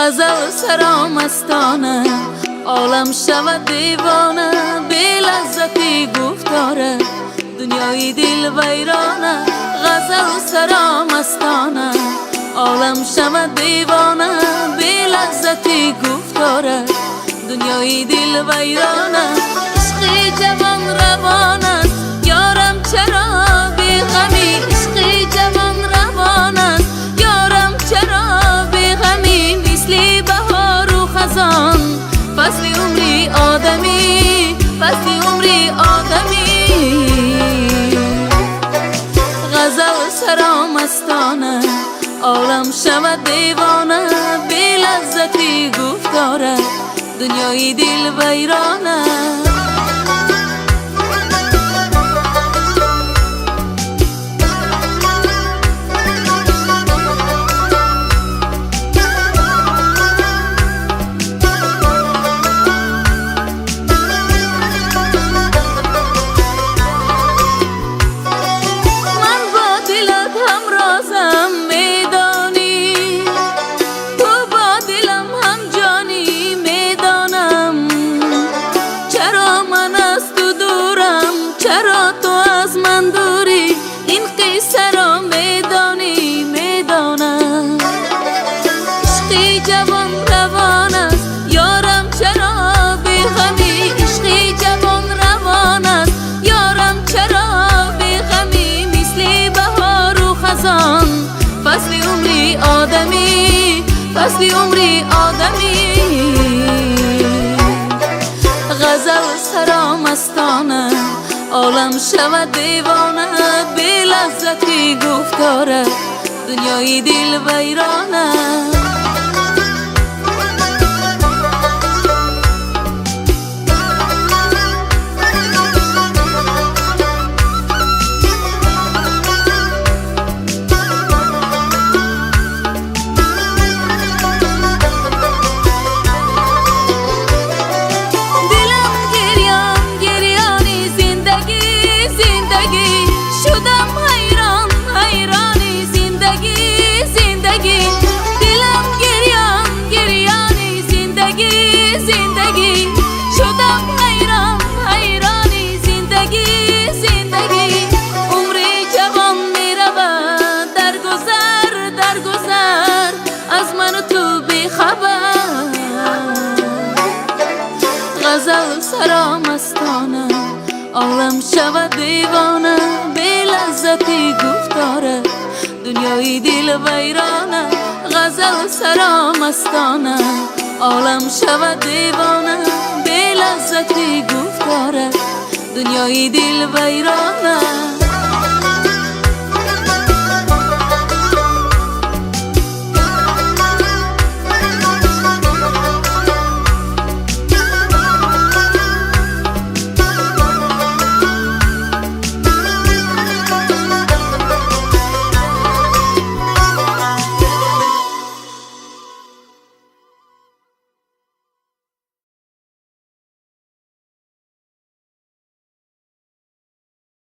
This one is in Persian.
غزل سرامستانه، عالم شود دیوانه، بی لذتی گفتاره، دنیای دل ویرانه. غزل سرامستانه، عالم شود دیوانه، بی لذتی گفتاره، دنیای دل ویرانه. عشقی جوان روان است، یارم چرا بی غمی؟ عشقی جوان روان است، یارم چرا بی غمی؟ مثل بهار و خزان، فصل عمری آدمی، فصل عمری آدمی. غزل سرامستانه، عالم شود دیوانه، بی لذتی گفتاره، دنیای دل ویرانه. چرا تو از من دوری؟ این قصه را میدانی، میدانم. عشقی جوان روان است، یارم چرا بی غمی؟ عشقی جوان روان است، یارم چرا بی غمی؟ مثل بهار و خزان، فصل عمری آدمی، فصل عمری آدمی. غزل سرامستانه، عالم شود دیوانه، بی لذتی گفتاره، دنیای دل ویرانه. غزل سرامستانه، عالم شود دیوانه، بی لذتی گفتاره، دنیای دل ویرانه. غزل سرامستانه، عالم شود دیوانه، بی لذتی گفتاره، دنیای دل ویرانه.